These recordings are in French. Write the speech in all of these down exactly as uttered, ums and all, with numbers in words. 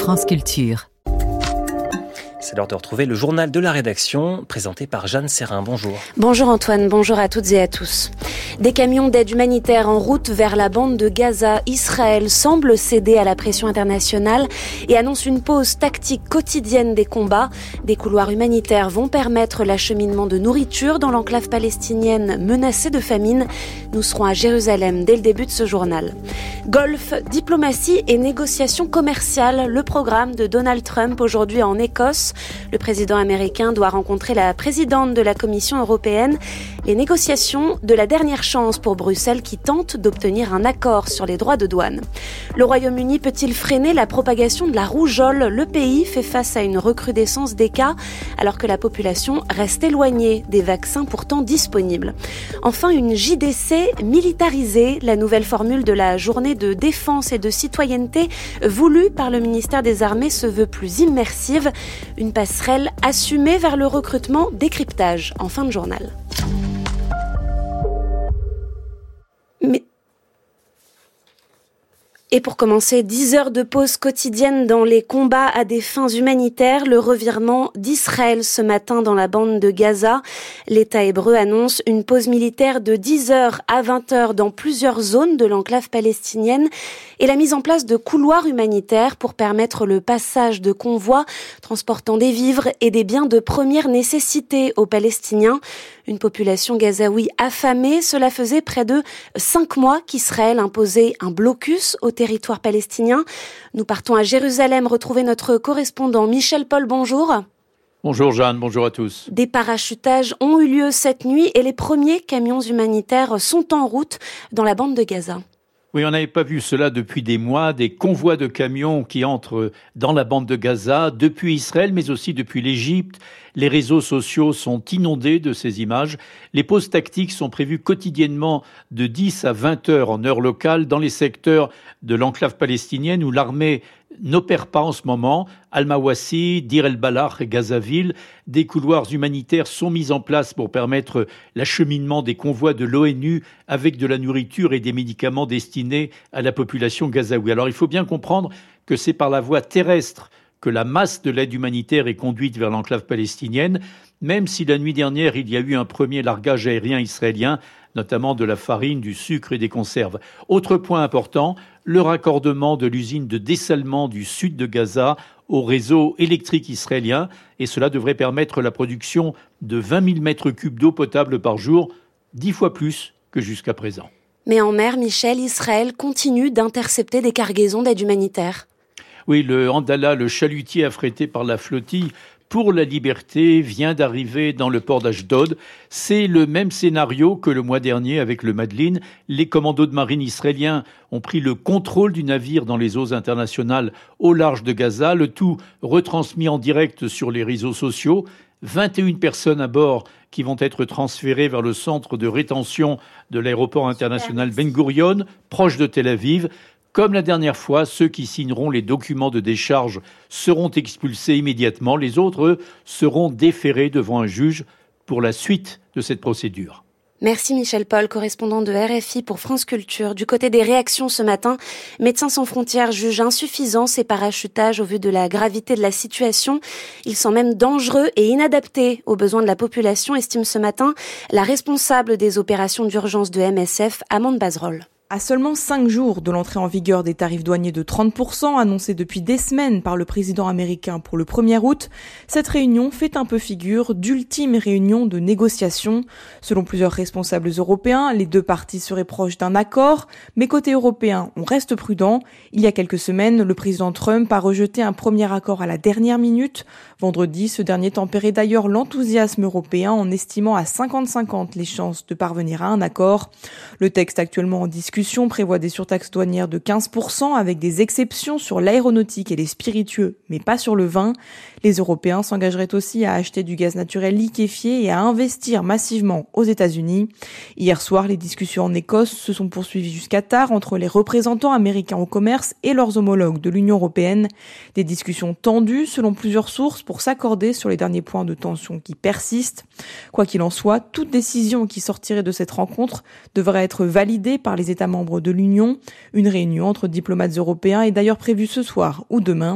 France Culture. C'est l'heure de retrouver le journal de la rédaction, présenté par Jeanne Serrin. Bonjour. Bonjour Antoine, bonjour à toutes et à tous. Des camions d'aide humanitaire en route vers la bande de Gaza. Israël semble céder à la pression internationale et annonce une pause tactique quotidienne des combats. Des couloirs humanitaires vont permettre l'acheminement de nourriture dans l'enclave palestinienne menacée de famine. Nous serons à Jérusalem dès le début de ce journal. Golfe, diplomatie et négociations commerciales, le programme de Donald Trump aujourd'hui en Écosse. Le président américain doit rencontrer la présidente de la Commission européenne. Les négociations de la dernière chance pour Bruxelles qui tente d'obtenir un accord sur les droits de douane. Le Royaume-Uni peut-il freiner la propagation de la rougeole ? Le pays fait face à une recrudescence des cas alors que la population reste éloignée des vaccins pourtant disponibles. Enfin, une J D C militarisée, la nouvelle formule de la journée de défense et de citoyenneté voulue par le ministère des Armées se veut plus immersive. Une passerelle assumée vers le recrutement décryptage en fin de journal. Mais... Et pour commencer, dix heures de pause quotidienne dans les combats à des fins humanitaires, le revirement d'Israël ce matin dans la bande de Gaza. L'État hébreu annonce une pause militaire de dix heures à vingt heures dans plusieurs zones de l'enclave palestinienne et la mise en place de couloirs humanitaires pour permettre le passage de convois transportant des vivres et des biens de première nécessité aux Palestiniens. Une population gazaoui affamée, cela faisait près de cinq mois qu'Israël imposait un blocus au territoire palestinien. Nous partons à Jérusalem retrouver notre correspondant Michel Paul, bonjour. Bonjour Jeanne, bonjour à tous. Des parachutages ont eu lieu cette nuit et les premiers camions humanitaires sont en route dans la bande de Gaza. Oui, on n'avait pas vu cela depuis des mois, des convois de camions qui entrent dans la bande de Gaza, depuis Israël, mais aussi depuis l'Égypte. Les réseaux sociaux sont inondés de ces images. Les pauses tactiques sont prévues quotidiennement de dix à vingt heures en heure locale dans les secteurs de l'enclave palestinienne où l'armée n'opère pas en ce moment. Al-Mawassi, Dir el-Balach et Gazaville, des couloirs humanitaires sont mis en place pour permettre l'acheminement des convois de l'ONU avec de la nourriture et des médicaments destinés à la population gazaoui. Alors il faut bien comprendre que c'est par la voie terrestre que la masse de l'aide humanitaire est conduite vers l'enclave palestinienne, même si la nuit dernière il y a eu un premier largage aérien israélien, notamment de la farine, du sucre et des conserves. Autre point important, le raccordement de l'usine de dessalement du sud de Gaza au réseau électrique israélien, et cela devrait permettre la production de vingt mille mètres cubes d'eau potable par jour, dix fois plus que jusqu'à présent. Mais en mer, Michel, Israël continue d'intercepter des cargaisons d'aide humanitaire. Oui, le Andala, le chalutier affrété par la flottille pour la liberté, vient d'arriver dans le port d'Ashdod. C'est le même scénario que le mois dernier avec le Madeleine. Les commandos de marine israéliens ont pris le contrôle du navire dans les eaux internationales au large de Gaza, le tout retransmis en direct sur les réseaux sociaux. vingt et une personnes à bord qui vont être transférées vers le centre de rétention de l'aéroport international Ben Gurion, proche de Tel Aviv. Comme la dernière fois, ceux qui signeront les documents de décharge seront expulsés immédiatement. Les autres, eux, seront déférés devant un juge pour la suite de cette procédure. Merci Michel Paul, correspondant de R F I pour France Culture. Du côté des réactions ce matin, Médecins sans frontières jugent insuffisants ces parachutages au vu de la gravité de la situation. Ils sont même dangereux et inadaptés aux besoins de la population, estime ce matin la responsable des opérations d'urgence de M S F, Amande Bazerol. À seulement cinq jours de l'entrée en vigueur des tarifs douaniers de trente pour cent annoncés depuis des semaines par le président américain pour le premier août, cette réunion fait un peu figure d'ultime réunion de négociation. Selon plusieurs responsables européens, les deux parties seraient proches d'un accord, mais côté européen, on reste prudent. Il y a quelques semaines, le président Trump a rejeté un premier accord à la dernière minute. Vendredi, ce dernier tempérait d'ailleurs l'enthousiasme européen en estimant à cinquante cinquante les chances de parvenir à un accord. Le texte actuellement en discussion prévoit des surtaxes douanières de quinze pour cent avec des exceptions sur l'aéronautique et les spiritueux, mais pas sur le vin. Les Européens s'engageraient aussi à acheter du gaz naturel liquéfié et à investir massivement aux États-Unis. Hier soir, les discussions en Écosse se sont poursuivies jusqu'à tard entre les représentants américains au commerce et leurs homologues de l'Union européenne. Des discussions tendues selon plusieurs sources pour s'accorder sur les derniers points de tension qui persistent. Quoi qu'il en soit, toute décision qui sortirait de cette rencontre devrait être validée par les États membres de l'Union. Une réunion entre diplomates européens est d'ailleurs prévue ce soir ou demain.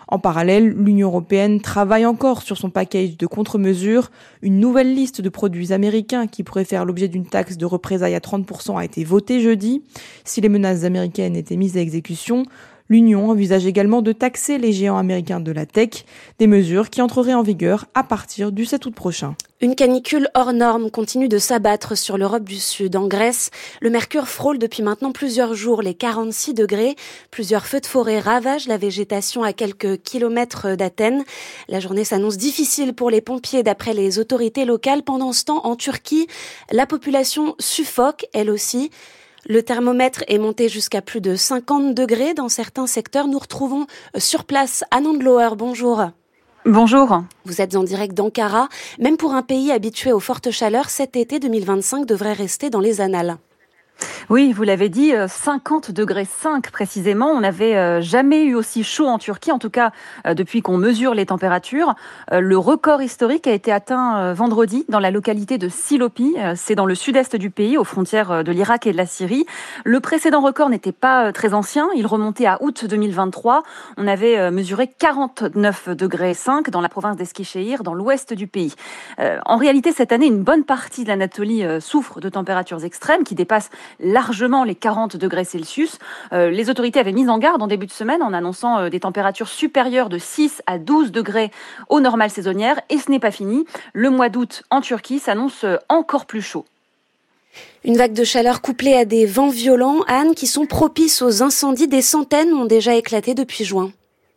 En parallèle, l'Union européenne travaille encore sur son package de contre-mesures. Une nouvelle liste de produits américains qui pourraient faire l'objet d'une taxe de représailles à trente pour cent a été votée jeudi. Si les menaces américaines étaient mises à exécution, l'Union envisage également de taxer les géants américains de la tech, des mesures qui entreraient en vigueur à partir du sept août prochain. Une canicule hors norme continue de s'abattre sur l'Europe du Sud. En Grèce, le mercure frôle depuis maintenant plusieurs jours les quarante-six degrés. Plusieurs feux de forêt ravagent la végétation à quelques kilomètres d'Athènes. La journée s'annonce difficile pour les pompiers d'après les autorités locales. Pendant ce temps, en Turquie, la population suffoque, elle aussi. Le thermomètre est monté jusqu'à plus de cinquante degrés dans certains secteurs. Nous retrouvons sur place Anne Andloer. Bonjour. Bonjour. Vous êtes en direct d'Ankara. Même pour un pays habitué aux fortes chaleurs, cet été deux mille vingt-cinq devrait rester dans les annales. Oui, vous l'avez dit, cinquante degrés cinq précisément. On n'avait jamais eu aussi chaud en Turquie, en tout cas depuis qu'on mesure les températures. Le record historique a été atteint vendredi dans la localité de Silopi. C'est dans le sud-est du pays, aux frontières de l'Irak et de la Syrie. Le précédent record n'était pas très ancien. Il remontait à août deux mille vingt-trois. On avait mesuré quarante-neuf degrés cinq dans la province d'Eskişehir, dans l'ouest du pays. En réalité, cette année, une bonne partie de l'Anatolie souffre de températures extrêmes qui dépassent largement les quarante degrés Celsius. Euh, les autorités avaient mis en garde en début de semaine en annonçant euh, des températures supérieures de six à douze degrés aux normales saisonnières. Et ce n'est pas fini. Le mois d'août en Turquie s'annonce euh, encore plus chaud. Une vague de chaleur couplée à des vents violents, Anne, qui sont propices aux incendies. Des centaines ont déjà éclaté depuis juin.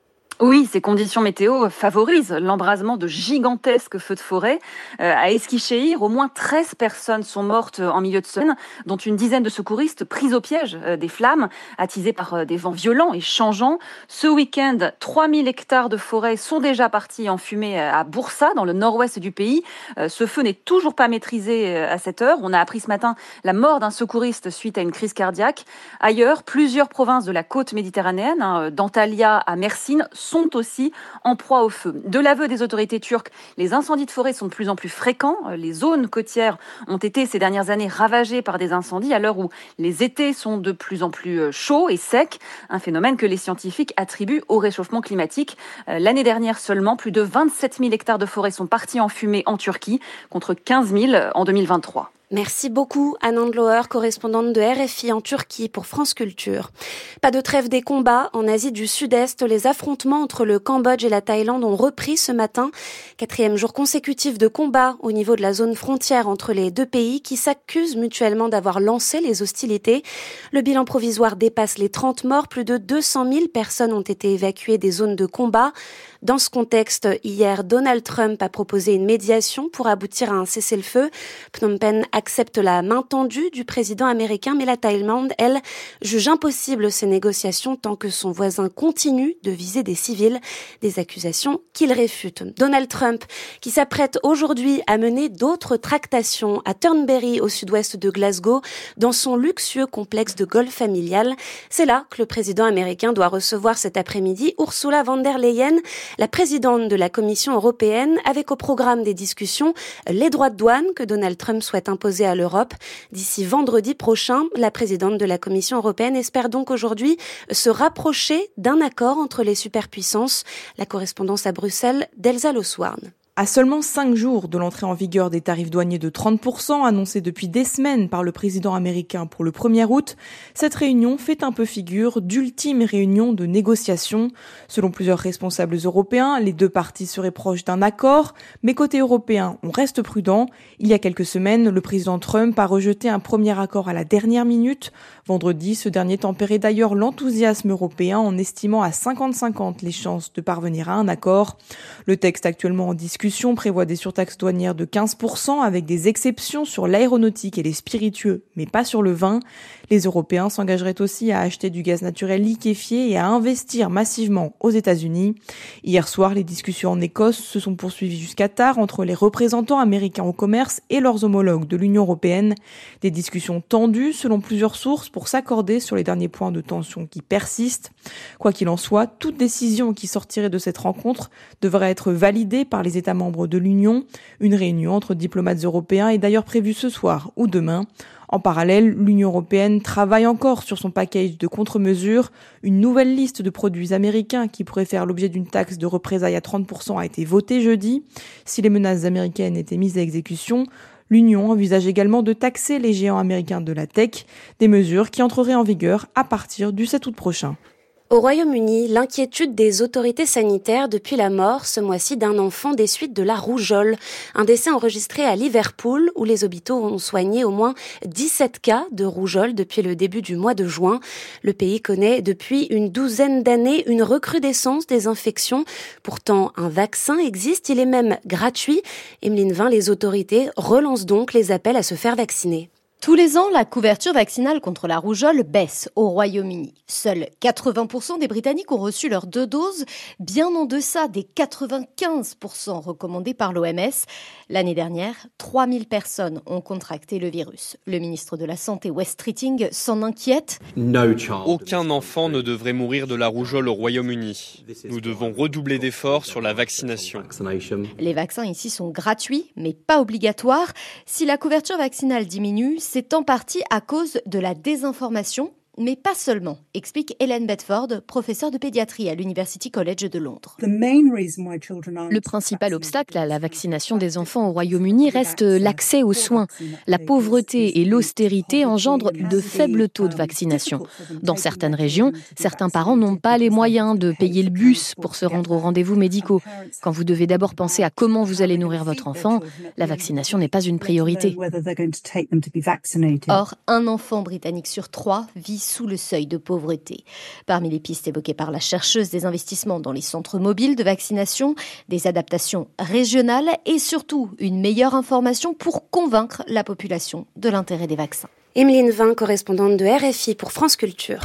Oui, ces conditions météo favorisent l'embrasement de gigantesques feux de forêt. Euh, à Eskişehir, au moins treize personnes sont mortes en milieu de semaine, dont une dizaine de secouristes pris au piège euh, des flammes, attisées par euh, des vents violents et changeants. Ce week-end, trois mille hectares de forêt sont déjà partis en fumée à Bursa, dans le nord-ouest du pays. Euh, ce feu n'est toujours pas maîtrisé euh, à cette heure. On a appris ce matin la mort d'un secouriste suite à une crise cardiaque. Ailleurs, plusieurs provinces de la côte méditerranéenne, hein, d'Antalya à Mersin, sont aussi en proie au feu. De l'aveu des autorités turques, les incendies de forêt sont de plus en plus fréquents. Les zones côtières ont été ces dernières années ravagées par des incendies à l'heure où les étés sont de plus en plus chauds et secs, un phénomène que les scientifiques attribuent au réchauffement climatique. L'année dernière seulement, plus de vingt-sept mille hectares de forêt sont partis en fumée en Turquie, contre quinze mille en deux mille vingt-trois. Merci beaucoup, Anne Andloer, correspondante de R F I en Turquie pour France Culture. Pas de trêve des combats en Asie du Sud-Est. Les affrontements entre le Cambodge et la Thaïlande ont repris ce matin. Quatrième jour consécutif de combat au niveau de la zone frontière entre les deux pays qui s'accusent mutuellement d'avoir lancé les hostilités. Le bilan provisoire dépasse les trente morts. Plus de deux cent mille personnes ont été évacuées des zones de combat. Dans ce contexte, hier, Donald Trump a proposé une médiation pour aboutir à un cessez-le-feu. Phnom Penh accepte la main tendue du président américain, mais la Thaïlande, elle, juge impossible ces négociations tant que son voisin continue de viser des civils, des accusations qu'il réfute. Donald Trump, qui s'apprête aujourd'hui à mener d'autres tractations à Turnberry, au sud-ouest de Glasgow, dans son luxueux complexe de golf familial. C'est là que le président américain doit recevoir cet après-midi Ursula von der Leyen, la présidente de la Commission européenne, avec au programme des discussions les droits de douane que Donald Trump souhaite imposer à l'Europe. D'ici vendredi prochain, la présidente de la Commission européenne espère donc aujourd'hui se rapprocher d'un accord entre les superpuissances. La correspondance à Bruxelles d'Elsa Loswarn. À seulement cinq jours de l'entrée en vigueur des tarifs douaniers de trente pour cent annoncés depuis des semaines par le président américain pour le premier août, cette réunion fait un peu figure d'ultime réunion de négociation. Selon plusieurs responsables européens, les deux parties seraient proches d'un accord, mais côté européen, on reste prudent. Il y a quelques semaines, le président Trump a rejeté un premier accord à la dernière minute. Vendredi, ce dernier tempérait d'ailleurs l'enthousiasme européen en estimant à cinquante cinquante les chances de parvenir à un accord. Le texte actuellement en discussion prévoit des surtaxes douanières de quinze pour cent avec des exceptions sur l'aéronautique et les spiritueux, mais pas sur le vin. Les Européens s'engageraient aussi à acheter du gaz naturel liquéfié et à investir massivement aux États-Unis. Hier soir, les discussions en Écosse se sont poursuivies jusqu'à tard entre les représentants américains au commerce et leurs homologues de l'Union européenne. Des discussions tendues selon plusieurs sources pour s'accorder sur les derniers points de tension qui persistent. Quoi qu'il en soit, toute décision qui sortirait de cette rencontre devrait être validée par les États membres de l'Union. Une réunion entre diplomates européens est d'ailleurs prévue ce soir ou demain. En parallèle, l'Union européenne travaille encore sur son package de contre-mesures. Une nouvelle liste de produits américains qui pourraient faire l'objet d'une taxe de représailles à trente pour cent a été votée jeudi. Si les menaces américaines étaient mises à exécution, l'Union envisage également de taxer les géants américains de la tech, des mesures qui entreraient en vigueur à partir du sept août prochain. Au Royaume-Uni, l'inquiétude des autorités sanitaires depuis la mort ce mois-ci d'un enfant des suites de la rougeole. Un décès enregistré à Liverpool où les hôpitaux ont soigné au moins dix-sept cas de rougeole depuis le début du mois de juin. Le pays connaît depuis une douzaine d'années une recrudescence des infections. Pourtant, un vaccin existe, il est même gratuit. Emeline Vin, les autorités relancent donc les appels à se faire vacciner. Tous les ans, la couverture vaccinale contre la rougeole baisse au Royaume-Uni. Seuls quatre-vingts pour cent des Britanniques ont reçu leurs deux doses, bien en deçà des quatre-vingt-quinze pour cent recommandés par l'O M S. L'année dernière, trois mille personnes ont contracté le virus. Le ministre de la Santé, West Streeting, s'en inquiète. Aucun enfant ne devrait mourir de la rougeole au Royaume-Uni. Nous devons redoubler d'efforts sur la vaccination. Les vaccins ici sont gratuits, mais pas obligatoires. Si la couverture vaccinale diminue, c'est en partie à cause de la désinformation, mais pas seulement, explique Hélène Bedford, professeure de pédiatrie à l'University College de Londres. Le principal obstacle à la vaccination des enfants au Royaume-Uni reste l'accès aux soins. La pauvreté et l'austérité engendrent de faibles taux de vaccination. Dans certaines régions, certains parents n'ont pas les moyens de payer le bus pour se rendre aux rendez-vous médicaux. Quand vous devez d'abord penser à comment vous allez nourrir votre enfant, la vaccination n'est pas une priorité. Or, un enfant britannique sur trois vit sous le seuil de pauvreté. Parmi les pistes évoquées par la chercheuse, des investissements dans les centres mobiles de vaccination, des adaptations régionales et surtout une meilleure information pour convaincre la population de l'intérêt des vaccins. Emeline Vin, correspondante de R F I pour France Culture.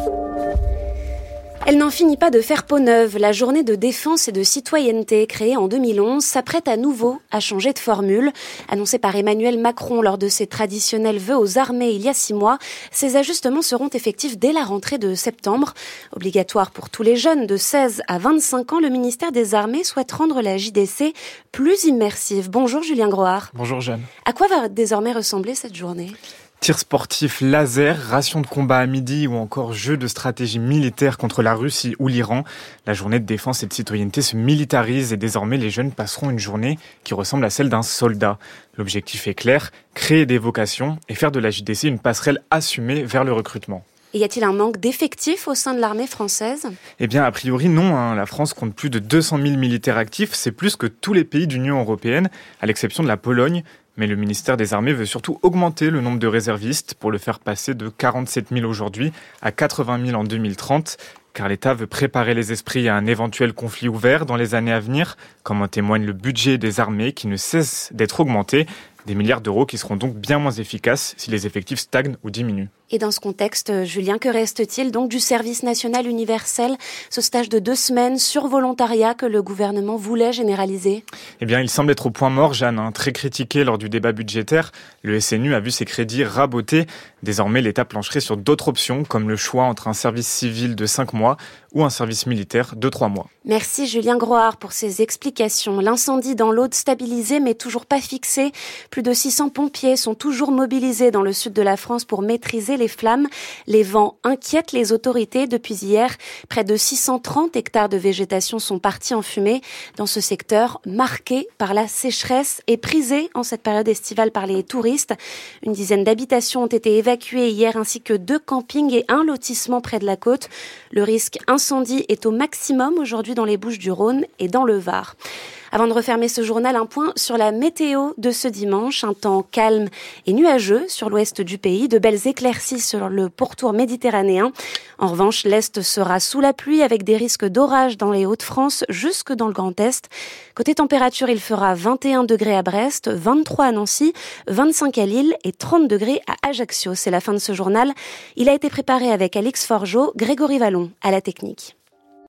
Elle n'en finit pas de faire peau neuve. La journée de défense et de citoyenneté créée en deux mille onze s'apprête à nouveau à changer de formule. Annoncée par Emmanuel Macron lors de ses traditionnels vœux aux armées il y a six mois, ces ajustements seront effectifs dès la rentrée de septembre. Obligatoire pour tous les jeunes de seize à vingt-cinq ans, le ministère des Armées souhaite rendre la J D C plus immersive. Bonjour Julien Groard. Bonjour Jeanne. À quoi va désormais ressembler cette journée ? Tirs sportifs laser, rations de combat à midi ou encore jeux de stratégie militaire contre la Russie ou l'Iran. La journée de défense et de citoyenneté se militarise et désormais les jeunes passeront une journée qui ressemble à celle d'un soldat. L'objectif est clair, créer des vocations et faire de la J D C une passerelle assumée vers le recrutement. Et y a-t-il un manque d'effectifs au sein de l'armée française ? Eh bien, a priori, non. Hein. La France compte plus de deux cent mille militaires actifs. C'est plus que tous les pays de l'Union européenne, à l'exception de la Pologne. Mais le ministère des Armées veut surtout augmenter le nombre de réservistes pour le faire passer de quarante-sept mille aujourd'hui à quatre-vingt mille en deux mille trente. Car l'État veut préparer les esprits à un éventuel conflit ouvert dans les années à venir, comme en témoigne le budget des armées qui ne cesse d'être augmenté. Des milliards d'euros qui seront donc bien moins efficaces si les effectifs stagnent ou diminuent. Et dans ce contexte, Julien, que reste-t-il donc du service national universel, ce stage de deux semaines sur volontariat que le gouvernement voulait généraliser ? Eh bien, il semble être au point mort, Jeanne, hein, très critiqué lors du débat budgétaire. Le S N U a vu ses crédits rabotés. Désormais, l'État plancherait sur d'autres options, comme le choix entre un service civil de cinq mois ou un service militaire de trois mois. Merci Julien Groard pour ces explications. L'incendie dans l'Aude stabilisé mais toujours pas fixé. Plus de six cents pompiers sont toujours mobilisés dans le sud de la France pour maîtriser les flammes. Les vents inquiètent les autorités depuis hier. Près de six cent trente hectares de végétation sont partis en fumée dans ce secteur marqué par la sécheresse et prisé en cette période estivale par les touristes. Une dizaine d'habitations ont été évacuées hier ainsi que deux campings et un lotissement près de la côte. Le risque incendie est au maximum aujourd'hui dans les Bouches-du-Rhône et dans le Var. Avant de refermer ce journal, un point sur la météo de ce dimanche. Un temps calme et nuageux sur l'ouest du pays, de belles éclaircies sur le pourtour méditerranéen. En revanche, l'est sera sous la pluie avec des risques d'orage dans les Hauts-de-France jusque dans le Grand Est. Côté température, il fera vingt et un degrés à Brest, vingt-trois à Nancy, vingt-cinq à Lille et trente degrés à Ajaccio. C'est la fin de ce journal. Il a été préparé avec Alix Forgeot, Grégory Vallon à la technique.